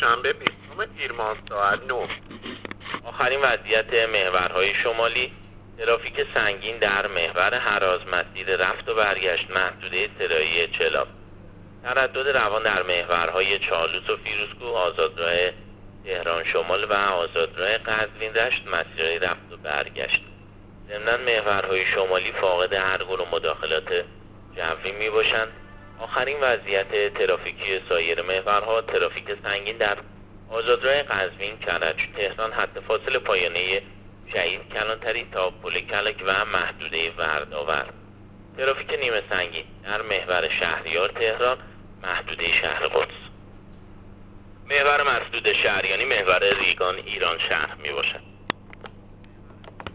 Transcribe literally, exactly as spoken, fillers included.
دوشنبه بیستم تیر ماه ساعت نه. آخرین وضعیت محورهای شمالی: ترافیک سنگین در محور هراز، مسیر رفت و برگشت محدوده طلایی چلاب. تردد روان در محورهای چالوس و فیروزکوه، آزادراه تهران شمال و آزادراه قزوین رشت، مسیرهای رفت و برگشت. ضمناً محورهای شمالی فاقد هر گونه مداخلات جوی می باشند. آخرین وضعیت ترافیکی سایر محورها: ترافیک سنگین در آزادراه قزوین، کرج، تهران، خط فاصل پایانه شهید کلانتری تا پل کلک و محدوده وردآور. ترافیک نیمه سنگین در محور شهریار تهران، محدوده شهر قدس. محور مسدود شهریانی محور ریگان ایران شهر می باشد.